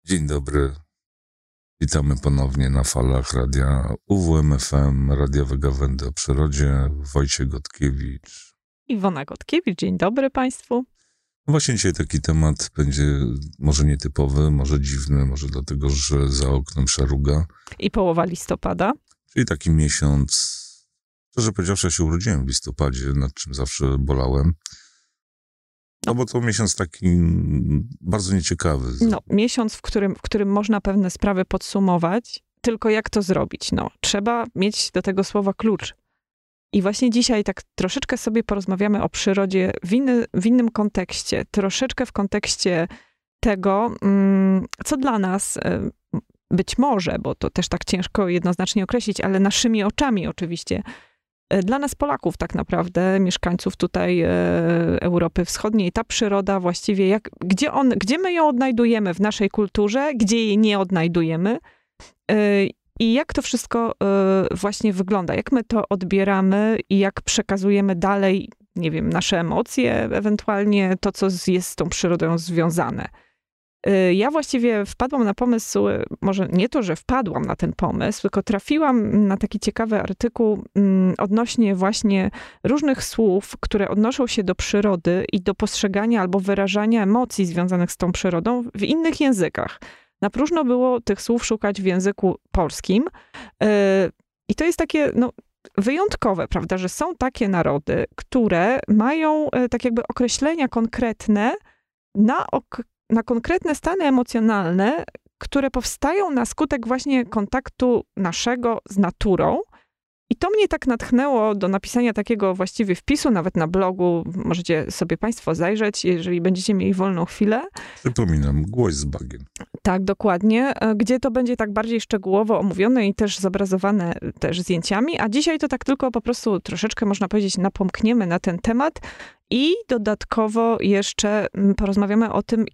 Dzień dobry. Witamy ponownie na falach radia UWMFM, radiowe gawędy o przyrodzie. Wojciech Gotkiewicz. Iwona Gotkiewicz, dzień dobry Państwu. Właśnie dzisiaj taki temat będzie może nietypowy, może dziwny, może dlatego, że za oknem szaruga. I połowa listopada. Czyli taki miesiąc, szczerze powiedziawszy, ja się urodziłem w listopadzie, nad czym zawsze bolałem. No bo to miesiąc taki bardzo nieciekawy. No, miesiąc, w którym można pewne sprawy podsumować, tylko jak to zrobić? No, trzeba mieć do tego słowa klucz. I właśnie dzisiaj tak troszeczkę sobie porozmawiamy o przyrodzie w innym kontekście, troszeczkę w kontekście tego, co dla nas być może, bo to też tak ciężko jednoznacznie określić, ale naszymi oczami oczywiście, dla nas Polaków tak naprawdę, mieszkańców tutaj Europy Wschodniej, ta przyroda właściwie, gdzie my ją odnajdujemy w naszej kulturze, gdzie jej nie odnajdujemy i jak to wszystko właśnie wygląda, jak my to odbieramy i jak przekazujemy dalej, nie wiem, nasze emocje, ewentualnie to, co jest z tą przyrodą związane. Ja właściwie wpadłam na pomysł, może nie to, że wpadłam na ten pomysł, tylko trafiłam na taki ciekawy artykuł odnośnie właśnie różnych słów, które odnoszą się do przyrody i do postrzegania albo wyrażania emocji związanych z tą przyrodą w innych językach. Na próżno było tych słów szukać w języku polskim. I to jest takie, no, wyjątkowe, prawda, że są takie narody, które mają tak jakby określenia konkretne na konkretne stany emocjonalne, które powstają na skutek właśnie kontaktu naszego z naturą. I to mnie tak natchnęło do napisania takiego właściwie wpisu, nawet na blogu. Możecie sobie Państwo zajrzeć, jeżeli będziecie mieli wolną chwilę. Przypominam, Głoś z bagien. Tak, dokładnie. Gdzie to będzie tak bardziej szczegółowo omówione i też zobrazowane też zdjęciami. A dzisiaj to tak tylko po prostu troszeczkę, można powiedzieć, napomkniemy na ten temat. I dodatkowo jeszcze porozmawiamy o tym,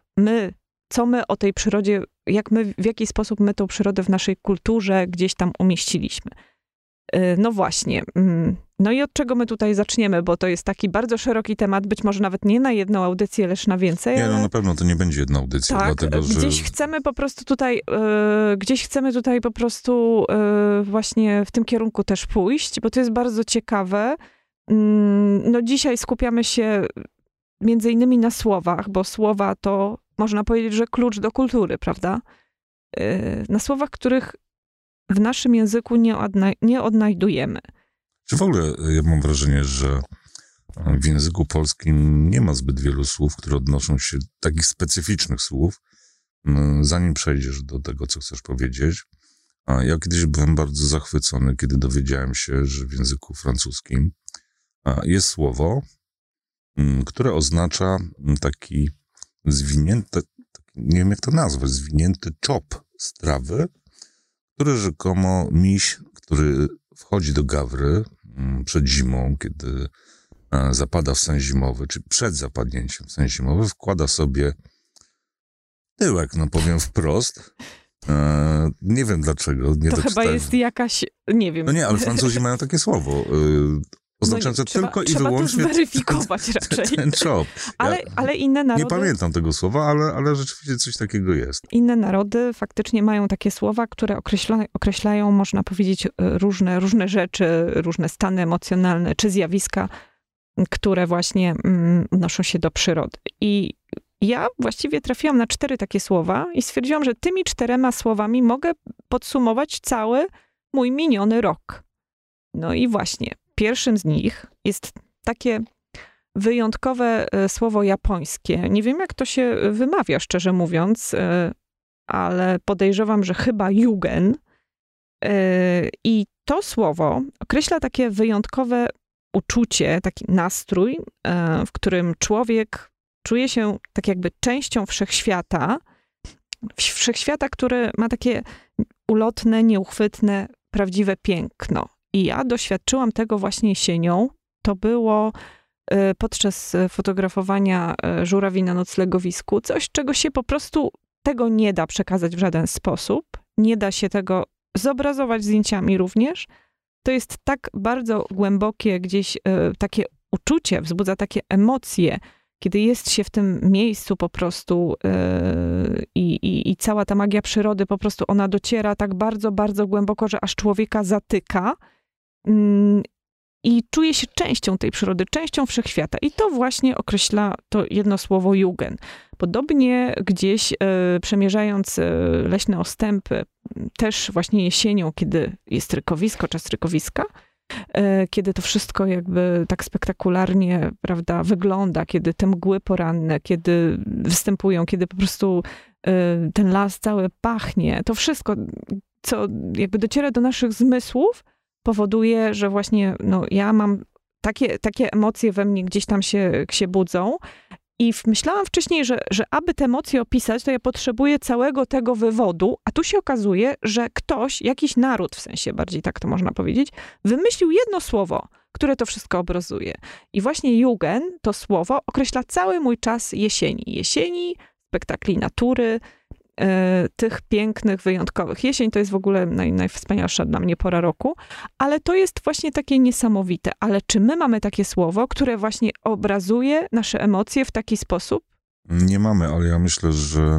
co my o tej przyrodzie, w jaki sposób my tą przyrodę w naszej kulturze gdzieś tam umieściliśmy. No właśnie. No i od czego my tutaj zaczniemy, bo to jest taki bardzo szeroki temat, być może nawet nie na jedną audycję, lecz na więcej. Nie, no na pewno to nie będzie jedna audycja, tak, dlatego że... Gdzieś chcemy po prostu właśnie w tym kierunku też pójść, bo to jest bardzo ciekawe. No dzisiaj skupiamy się między innymi na słowach, bo słowa to można powiedzieć, że klucz do kultury, prawda? Na słowach, których w naszym języku nie odnajdujemy. Czy w ogóle ja mam wrażenie, że w języku polskim nie ma zbyt wielu słów, które odnoszą się, takich specyficznych słów, zanim przejdziesz do tego, co chcesz powiedzieć. Ja kiedyś byłem bardzo zachwycony, kiedy dowiedziałem się, że w języku francuskim jest słowo, które oznacza taki zwinięty, nie wiem jak to nazwać, zwinięty czop z trawy, który rzekomo miś, który wchodzi do gawry przed zimą, kiedy zapada w sen zimowy, czy przed zapadnięciem w sen zimowy, wkłada sobie tyłek, no powiem wprost. Nie wiem dlaczego. Nie to chyba jest jakaś, nie wiem. No nie, ale Francuzi mają takie słowo, oznaczające tylko i wyłącznie trzeba to zweryfikować raczej. Ten czop. Ale inne narody... Nie pamiętam tego słowa, ale rzeczywiście coś takiego jest. Inne narody faktycznie mają takie słowa, które określają, można powiedzieć, różne rzeczy, różne stany emocjonalne czy zjawiska, które właśnie odnoszą się do przyrody. I ja właściwie trafiłam na 4 takie słowa i stwierdziłam, że tymi 4 słowami mogę podsumować cały mój miniony rok. No i właśnie, pierwszym z nich jest takie wyjątkowe słowo japońskie. Nie wiem, jak to się wymawia, szczerze mówiąc, ale podejrzewam, że chyba jugen. I to słowo określa takie wyjątkowe uczucie, taki nastrój, w którym człowiek czuje się tak jakby częścią wszechświata, który ma takie ulotne, nieuchwytne, prawdziwe piękno. I ja doświadczyłam tego właśnie jesienią. To było podczas fotografowania żurawi na noclegowisku. Coś, czego się po prostu tego nie da przekazać w żaden sposób. Nie da się tego zobrazować zdjęciami również. To jest tak bardzo głębokie gdzieś takie uczucie, wzbudza takie emocje, kiedy jest się w tym miejscu po prostu i cała ta magia przyrody, po prostu ona dociera tak bardzo, bardzo głęboko, że aż człowieka zatyka. I czuje się częścią tej przyrody, częścią wszechświata. I to właśnie określa to jedno słowo Jugend. Podobnie gdzieś przemierzając leśne ostępy, też właśnie jesienią, kiedy jest rykowisko, czas rykowiska, kiedy to wszystko jakby tak spektakularnie, prawda, wygląda, kiedy te mgły poranne, kiedy występują, kiedy po prostu ten las cały pachnie, to wszystko, co jakby dociera do naszych zmysłów, powoduje, że właśnie ja mam takie emocje we mnie gdzieś tam się budzą. I myślałam wcześniej, że aby te emocje opisać, to ja potrzebuję całego tego wywodu, a tu się okazuje, że ktoś, jakiś naród w sensie, bardziej tak to można powiedzieć, wymyślił jedno słowo, które to wszystko obrazuje. I właśnie Jugend, to słowo, określa cały mój czas jesieni. Jesieni, spektakli natury, tych pięknych, wyjątkowych. Jesień to jest w ogóle najwspanialsza dla mnie pora roku, ale to jest właśnie takie niesamowite. Ale czy my mamy takie słowo, które właśnie obrazuje nasze emocje w taki sposób? Nie mamy, ale ja myślę, że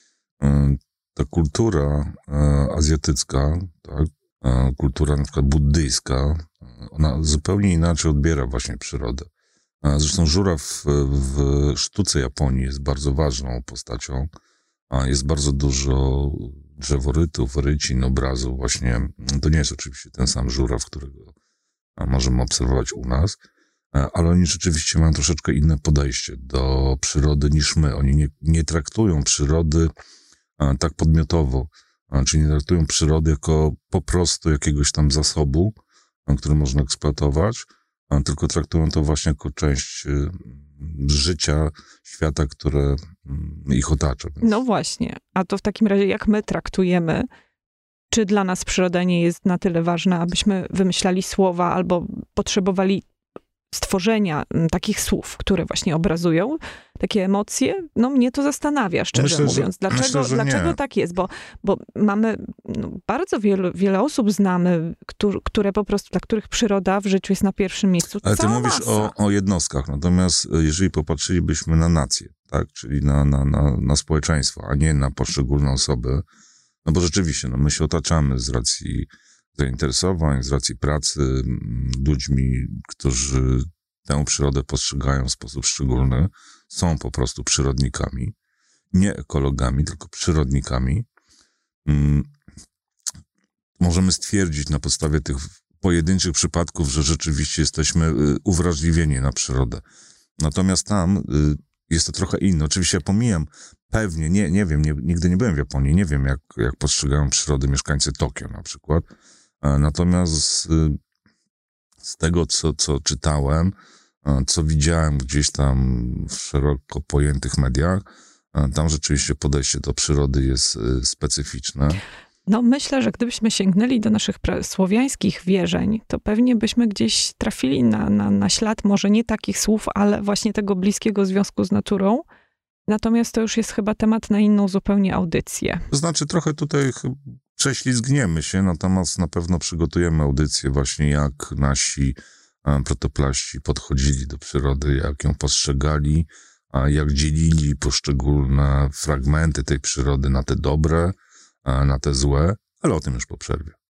ta kultura azjatycka, tak, kultura na przykład buddyjska, ona zupełnie inaczej odbiera właśnie przyrodę. Zresztą żuraw w sztuce Japonii jest bardzo ważną postacią. Jest bardzo dużo drzeworytów, rycin, obrazów. Właśnie to nie jest oczywiście ten sam żuraw, którego możemy obserwować u nas, ale oni rzeczywiście mają troszeczkę inne podejście do przyrody niż my. Oni nie traktują przyrody tak podmiotowo, czyli nie traktują przyrody jako po prostu jakiegoś tam zasobu, który można eksploatować, tylko traktują to właśnie jako część życia, świata, które ich otacza. Więc... No właśnie. A to w takim razie jak my traktujemy, czy dla nas przyroda nie jest na tyle ważna, abyśmy wymyślali słowa albo potrzebowali stworzenia takich słów, które właśnie obrazują takie emocje? No mnie to zastanawia, szczerze mówiąc. Dlaczego tak jest? Bo mamy bardzo wiele osób znamy, które po prostu, dla których przyroda w życiu jest na pierwszym miejscu. Ale ty mówisz o jednostkach, natomiast jeżeli popatrzylibyśmy na nację, tak, czyli na społeczeństwo, a nie na poszczególne osoby, no bo rzeczywiście, my się otaczamy z racji zainteresowań, z racji pracy ludźmi, którzy tę przyrodę postrzegają w sposób szczególny, są po prostu przyrodnikami, nie ekologami, tylko przyrodnikami. Możemy stwierdzić na podstawie tych pojedynczych przypadków, że rzeczywiście jesteśmy uwrażliwieni na przyrodę. Natomiast tam jest to trochę inne. Oczywiście ja pomijam, pewnie, nie wiem, nigdy nie byłem w Japonii, nie wiem jak postrzegają przyrody mieszkańcy Tokio na przykład. Natomiast z tego, co czytałem, co widziałem gdzieś tam w szeroko pojętych mediach, tam rzeczywiście podejście do przyrody jest specyficzne. No myślę, że gdybyśmy sięgnęli do naszych słowiańskich wierzeń, to pewnie byśmy gdzieś trafili na ślad może nie takich słów, ale właśnie tego bliskiego związku z naturą. Natomiast to już jest chyba temat na inną zupełnie audycję. To znaczy trochę tutaj prześlizgniemy się, natomiast na pewno przygotujemy audycję właśnie jak nasi protoplaści podchodzili do przyrody, jak ją postrzegali, jak dzielili poszczególne fragmenty tej przyrody na te dobre, na te złe, ale o tym już po przerwie.